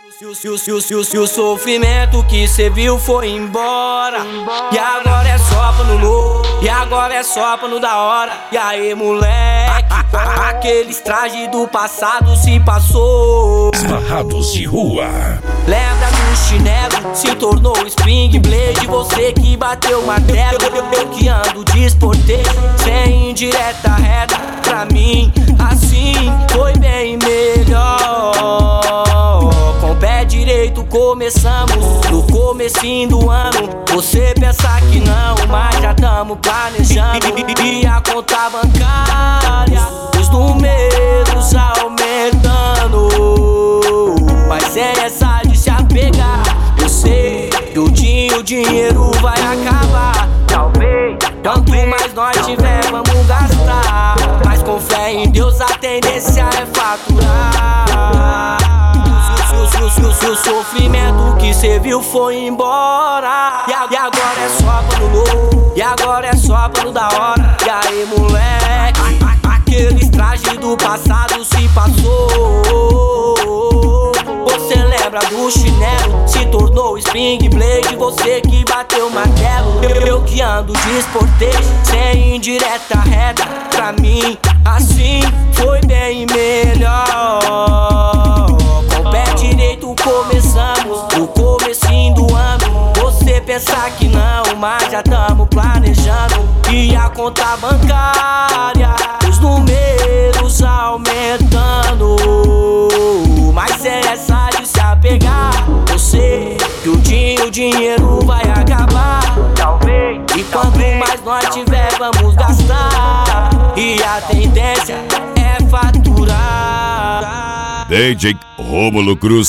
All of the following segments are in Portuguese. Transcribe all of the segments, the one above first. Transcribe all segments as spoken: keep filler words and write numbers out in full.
Se o, se, o, se, o, se, o, se o sofrimento que cê viu foi embora, e agora é só pano novo, e agora é só pano da hora. E aí, moleque, aqueles trajes do passado se passou. Esbarrados de rua. Lembra do chinelo, se tornou Spring Blade. Você que bateu martelo, eu que ando desportei, sem indireta reta. Pra mim, assim foi bem melhor. Com o pé direito começamos, no comecinho do ano. Você pensa que não, mas já tamo planejando. E a conta bancária, os números aumentando. Mas é essa de se apegar. Eu sei que o dia o dinheiro vai acabar. Talvez, quanto mais nós tiver, vamos gastar. Mas com fé em Deus a tendência é faturar. Se o, se o, se o sofrimento que cê viu foi embora, e, a, e agora é só pano novo, e agora é só pano da hora. E aí, moleque, aqueles trajes do passado se passou. Você lembra do chinelo, se tornou Spring Blade. Você que bateu martelo, eu que ando desportei, sem indireta reta. Pra mim, assim foi bem melhor. Com o pé direito começamos, no comecinho do ano. Você pensa que não, mas já tamo planejando. E a conta bancária, os números aumentando. Mas é essa de se apegar. Eu sei que o dia o dinheiro vai acabar. Talvez, e quanto mais nós tiver, vamos gastar. E a tendência é faturar. D J Rômulo Cruz.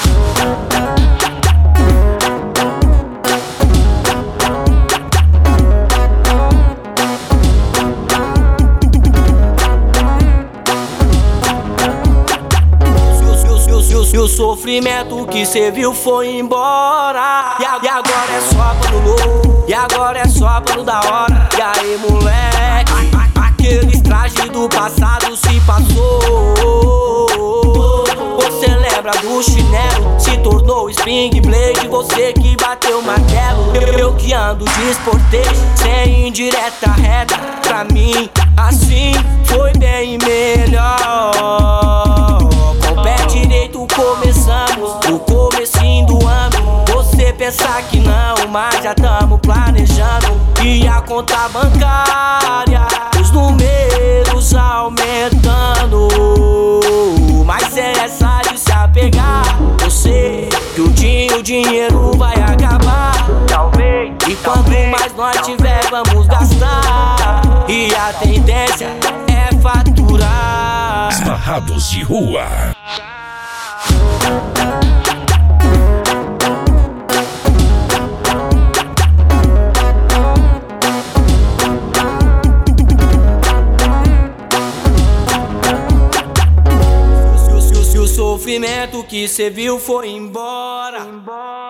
E o sofrimento que cê viu foi embora, e, a, e agora é só pano novo, e agora é só pano da hora. E aí, moleque, aqueles trajes do passado se passou. Você lembra do chinelo, se tornou Spring Blade. Você que bateu martelo, eu que ando desportei, sem indireta reta. Pra mim, assim foi bem melhor. Com o pé direito começamos, no comecinho do ano. Você pensa que não, mas já tamo planejando. E a conta bancária, os números aumentando. Mas é essa de se apegar. Eu sei que o dia o dinheiro vai acabar. Talvez, e quanto mais nós tiver, vamos gastar. E a tendência é faturar. Esbarrados de rua. Se o sofrimento que cê viu foi embora.